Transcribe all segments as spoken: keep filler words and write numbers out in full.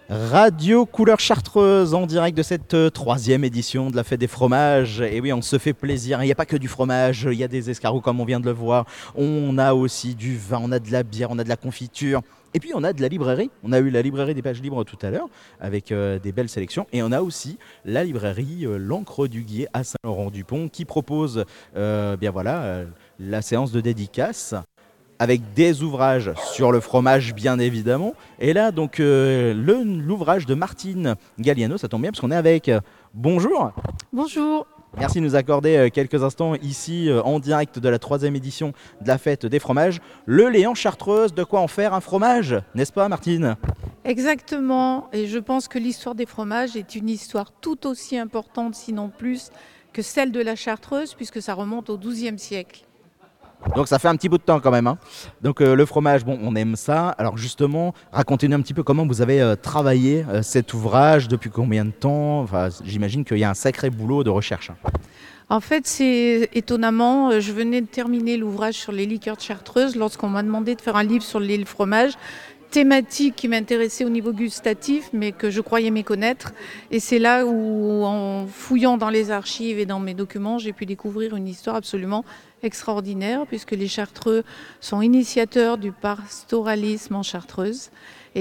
Radio Couleur Chartreuse en direct de cette euh, troisième édition de la fête des fromages. Et oui, on se fait plaisir. Il n'y a pas que du fromage, il y a des escargots comme on vient de le voir. On a aussi du vin, on a de la bière, on a de la confiture. Et puis on a de la librairie. On a eu la librairie des pages libres tout à l'heure avec euh, des belles sélections. Et on a aussi la librairie euh, L'Encre du Guier à Saint-Laurent-du-Pont qui propose euh, bien voilà, euh, la séance de dédicace avec des ouvrages sur le fromage bien évidemment. Et là donc euh, le- l'ouvrage de Martine Galliano, ça tombe bien parce qu'on est avec. euh, Bonjour, Bonjour. merci de nous accorder euh, quelques instants ici euh, en direct de la troisième édition de la fête des fromages. Le Léant Chartreuse, de quoi en faire un fromage, n'est-ce pas Martine? Exactement. Et je pense que l'histoire des fromages est une histoire tout aussi importante, sinon plus, que celle de la Chartreuse, puisque ça remonte au douzième siècle. Donc ça fait un petit bout de temps quand même, hein. Donc euh, le fromage, bon, on aime ça. Alors justement, racontez-nous un petit peu comment vous avez euh, travaillé euh, cet ouvrage, depuis combien de temps? Enfin, j'imagine qu'il y a un sacré boulot de recherche, hein. En fait, c'est étonnamment, euh, je venais de terminer l'ouvrage sur les liqueurs de Chartreuse lorsqu'on m'a demandé de faire un livre sur le fromage, thématique qui m'intéressait au niveau gustatif, mais que je croyais méconnaître. Et c'est là où, en fouillant dans les archives et dans mes documents, j'ai pu découvrir une histoire absolument extraordinaire, puisque les Chartreux sont initiateurs du pastoralisme en Chartreuse.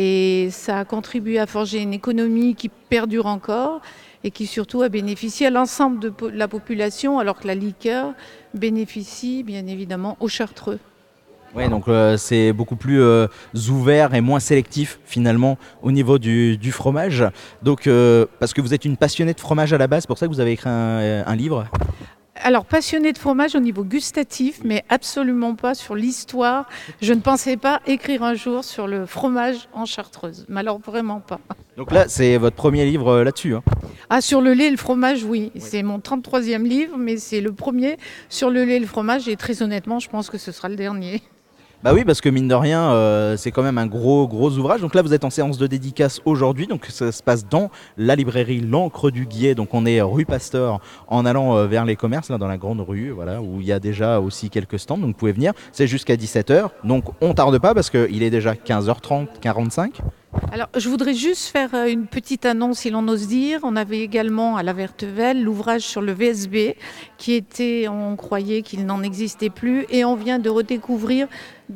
Et ça a contribué à forger une économie qui perdure encore et qui surtout a bénéficié à l'ensemble de po- la population, alors que la liqueur bénéficie bien évidemment aux Chartreux. Ouais, donc euh, c'est beaucoup plus euh, ouvert et moins sélectif finalement au niveau du, du fromage. Donc euh, parce que vous êtes une passionnée de fromage à la base, c'est pour ça que vous avez écrit un, un livre. Alors, passionnée de fromage au niveau gustatif, mais absolument pas sur l'histoire. Je ne pensais pas écrire un jour sur le fromage en Chartreuse, mais alors vraiment pas. Donc là, c'est votre premier livre euh, là-dessus, hein. Ah, sur le lait et le fromage, oui. C'est mon trente-troisième livre, mais c'est le premier sur le lait et le fromage, et très honnêtement, je pense que ce sera le dernier. Bah oui, parce que mine de rien, euh, c'est quand même un gros gros ouvrage. Donc là, vous êtes en séance de dédicace aujourd'hui. Donc ça se passe dans la librairie L'Encre du Guier. Donc on est rue Pasteur en allant euh, vers les commerces, là dans la grande rue, voilà, où il y a déjà aussi quelques stands. Donc vous pouvez venir. C'est jusqu'à dix-sept heures. Donc on tarde pas parce qu'il est déjà quinze heures trente, quarante-cinq. Alors, je voudrais juste faire euh, une petite annonce, si l'on ose dire. On avait également à la Vertevelle l'ouvrage sur le V S B, qui était, on croyait qu'il n'en existait plus, et on vient de redécouvrir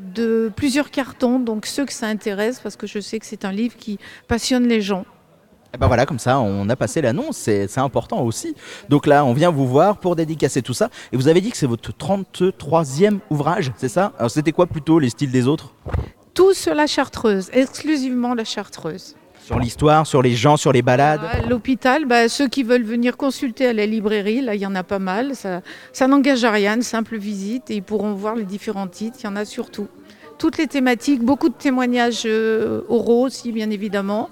de plusieurs cartons, donc ceux que ça intéresse, parce que je sais que c'est un livre qui passionne les gens. Et ben voilà, comme ça, on a passé l'annonce, c'est c'est important aussi. Donc là, on vient vous voir pour dédicacer tout ça. Et vous avez dit que c'est votre trente-troisième ouvrage, c'est ça? Alors c'était quoi plutôt les styles des autres? Tout sur la Chartreuse, exclusivement la Chartreuse. Sur l'histoire, sur les gens, sur les balades? À l'hôpital, bah, ceux qui veulent venir consulter à la librairie, là il y en a pas mal, ça, ça n'engage à rien, une simple visite, et ils pourront voir les différents titres, il y en a surtout. Toutes les thématiques, beaucoup de témoignages euh, oraux aussi bien évidemment,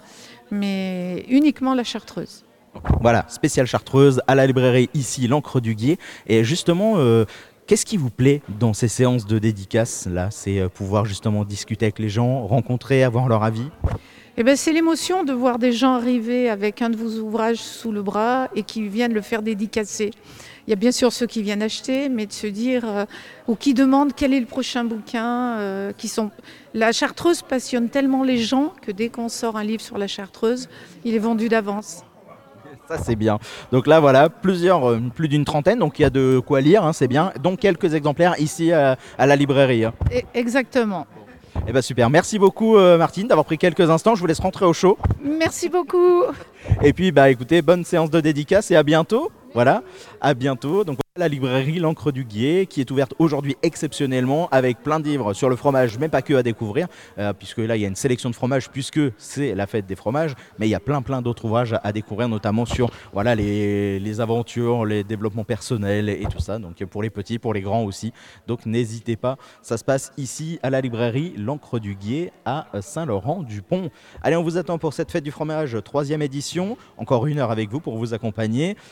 mais uniquement la Chartreuse. Voilà, spéciale chartreuse à la librairie ici, l'encre du Guier. Et justement, euh, qu'est-ce qui vous plaît dans ces séances de dédicace là? C'est euh, pouvoir justement discuter avec les gens, rencontrer, avoir leur avis. Eh ben, c'est l'émotion de voir des gens arriver avec un de vos ouvrages sous le bras et qui viennent le faire dédicacer. Il y a bien sûr ceux qui viennent acheter, mais de se dire, euh, ou qui demandent quel est le prochain bouquin. euh, qui sont... La Chartreuse passionne tellement les gens que dès qu'on sort un livre sur la Chartreuse, il est vendu d'avance. Ça c'est bien. Donc là voilà, plusieurs, euh, plus d'une trentaine, donc il y a de quoi lire, hein, c'est bien. Donc quelques exemplaires ici euh, à la librairie, hein. Et- exactement. Eh ben super, merci beaucoup euh, Martine d'avoir pris quelques instants, je vous laisse rentrer au chaud. Merci beaucoup. Et puis bah écoutez, bonne séance de dédicace et à bientôt. Voilà, à bientôt. Donc voilà, la librairie L'Encre du Guier qui est ouverte aujourd'hui exceptionnellement avec plein de livres sur le fromage, mais pas que à découvrir, euh, puisque là il y a une sélection de fromages puisque c'est la fête des fromages, mais il y a plein plein d'autres ouvrages à, à découvrir, notamment sur voilà les, les aventures, les développements personnels et tout ça. Donc pour les petits, pour les grands aussi. Donc n'hésitez pas, ça se passe ici à la librairie L'Encre du Guier à Saint-Laurent-du-Pont. Allez, on vous attend pour cette fête du fromage, troisième édition. Encore une heure avec vous pour vous accompagner.